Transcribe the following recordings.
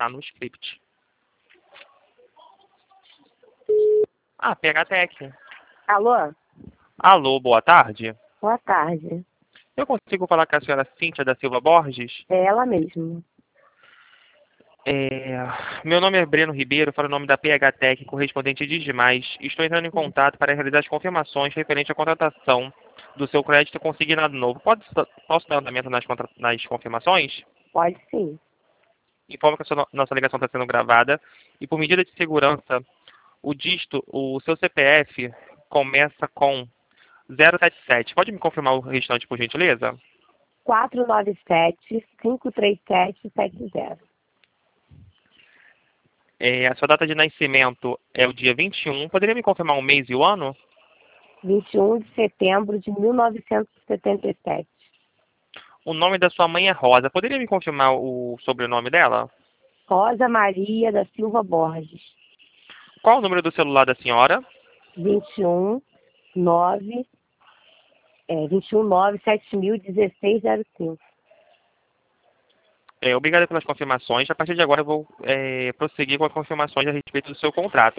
tá no script. Ah, PHTech. Alô? Alô, boa tarde. Boa tarde. Eu consigo falar com a senhora Cíntia da Silva Borges? É ela mesma. Meu nome é Breno Ribeiro, falo o nome da PHTech, correspondente de Digimais. Estou entrando em contato para realizar as confirmações referente à contratação do seu crédito consignado novo. Posso dar andamento nas confirmações? Pode sim. Informo que nossa ligação está sendo gravada e, por medida de segurança, o seu CPF começa com 077. Pode me confirmar o restante, por gentileza? 497-537-70. A sua data de nascimento é o dia 21. Poderia me confirmar o mês e o ano? 21 de setembro de 1977. O nome da sua mãe é Rosa. Poderia me confirmar o sobrenome dela? Rosa Maria da Silva Borges. Qual o número do celular da senhora? 21 9 701605. Obrigado pelas confirmações. A partir de agora eu vou prosseguir com as confirmações a respeito do seu contrato.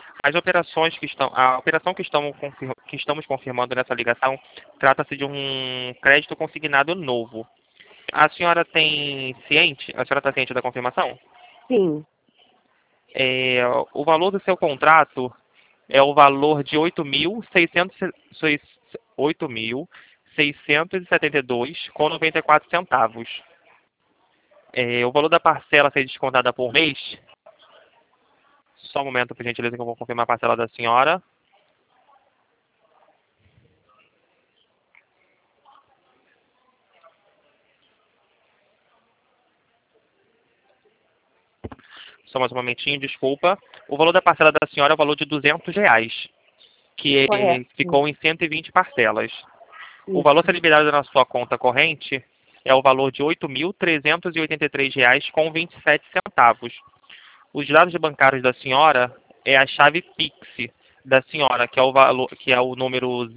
A operação que estamos confirmando nessa ligação trata-se de um crédito consignado novo. A senhora está ciente da confirmação? Sim. O valor do seu contrato é o valor de R$ 8.672,94 centavos. O valor da parcela a ser descontada por mês. Só um momento, por gentileza, que eu vou confirmar a parcela da senhora. Só mais um momentinho, desculpa. O valor da parcela da senhora é o valor de R$ 200, que Correto. ficou em 120 parcelas. O Isso. valor a ser liberado na sua conta corrente é o valor de R$ 8.383,27. Os dados bancários da senhora é a chave Pix da senhora, que é o número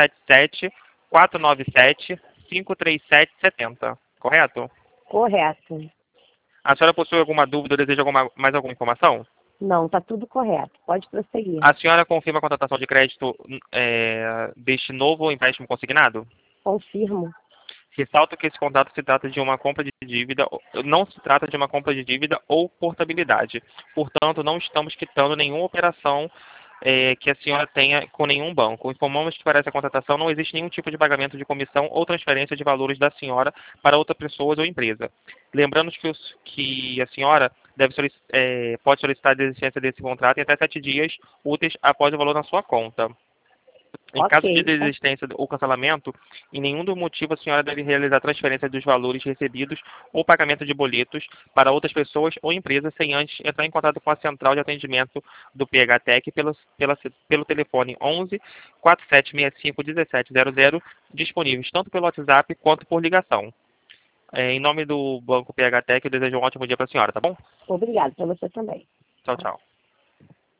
077-497-53770. Correto? Correto. A senhora possui alguma dúvida ou deseja mais alguma informação? Não, tá tudo correto. Pode prosseguir. A senhora confirma a contratação de crédito deste novo empréstimo consignado? Confirmo. Ressalto que esse contrato se trata de uma compra de dívida, não se trata de uma compra de dívida ou portabilidade. Portanto, não estamos quitando nenhuma operação que a senhora tenha com nenhum banco. Informamos que para essa contratação não existe nenhum tipo de pagamento de comissão ou transferência de valores da senhora para outra pessoa ou empresa. Lembrando que a senhora pode solicitar a desistência desse contrato em até 7 dias úteis após o valor na sua conta. Em caso de Ok. desistência ou cancelamento, em nenhum dos motivos a senhora deve realizar transferência dos valores recebidos ou pagamento de boletos para outras pessoas ou empresas sem antes entrar em contato com a central de atendimento do PHTech pelo telefone 11 4765 1700, disponíveis tanto pelo WhatsApp quanto por ligação. Em nome do Banco PHTech, eu desejo um ótimo dia para a senhora, tá bom? Obrigado para você também. Tchau, tchau.